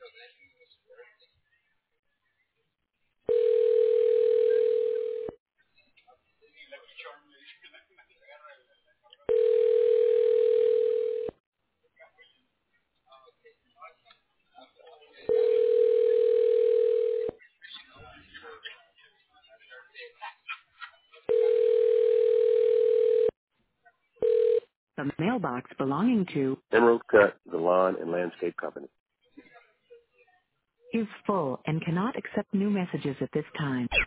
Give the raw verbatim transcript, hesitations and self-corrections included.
The mailbox belonging to Emerald Cut, the lawn and landscape company. is full and cannot accept new messages at this time.